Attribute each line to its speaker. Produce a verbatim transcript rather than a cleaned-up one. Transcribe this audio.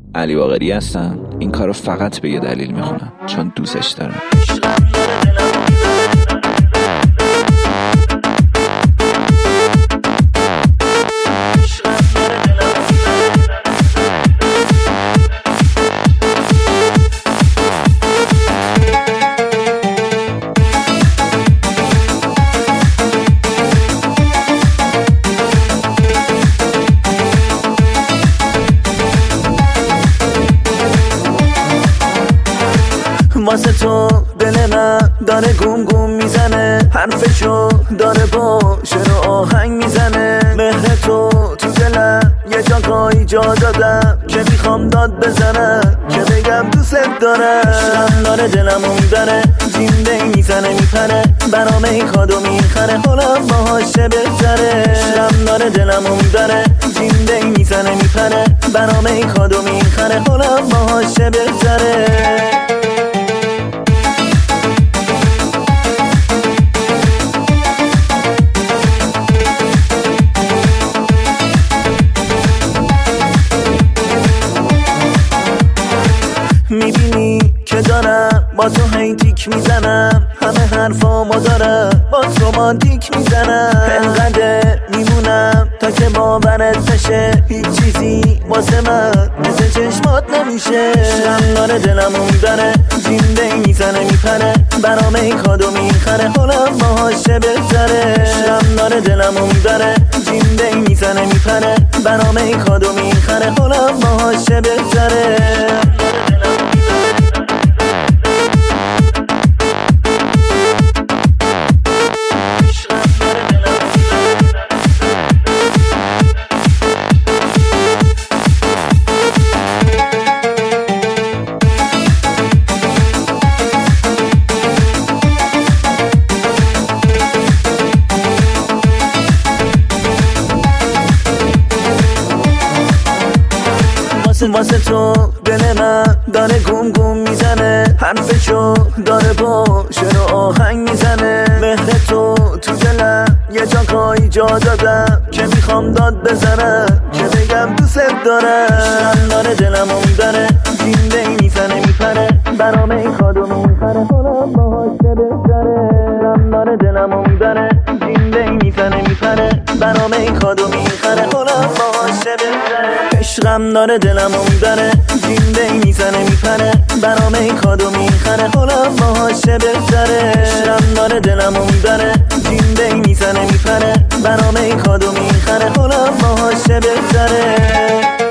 Speaker 1: علی باقری هستم. این کارو فقط به یه دلیل میخونم، چون دوستش دارم.
Speaker 2: واسه تو دل من داره گم گم میزنه، حرفشو داره با شعر و آهنگ میزنه. مهر تو تو دلم یه جاگاهی جا دادم که میخوام داد بزنم، که بگم دوست دارم. عشقم داره دلمو میبره، زنده میزنه میپره، برام میخواد و میخره، حالم باهاشه بهتره. عشقم داره دلمو میبره، زنده میزنه میپره، برام میخواد و میخره، حالم باهاشه بهتره. میبینی که دارم با تو هی تیک میزنم، همه حرفامو دارم با تو رومانتیک میزنم. انقدر میمونم تا که باورت بشه، هیچ چیزی واسه من مثل چشمات نمیشه. عشقم داره دلمو میبره، زنده میزنه میپره، برام میخواد و میخره، حالم باهاشه بهتره. عشقم داره دلمو میبره، زنده میزنه میپره، برام میخواد و میخره، حالم باهاشه بهتره. واسه تو دل من داره گم گم میزنه، حرفشو داره با شعر و آهنگ میزنه. مهر تو تو دلم یه جاگاهی جا دادم که میخوام داد بزنم، که بگم دوست دارم. عشقم داره دلمو میبره، زنده میزنه میپره، برام میخواد و میخره، حالم باهاشه بهتره. عشقم داره دلمو میبره، زنده میزنه میپره، برام میخواد و میخره، حالم باهاشه بهتره. عشقم داره دلمو میبره، زنده میزنه میپره، برام میخواد و میخره، حالم باهاشه بهتره. عشقم داره دلمو میبره، زنده میزنه میپره، برام میخواد و میخره، حالم باهاشه بهتره.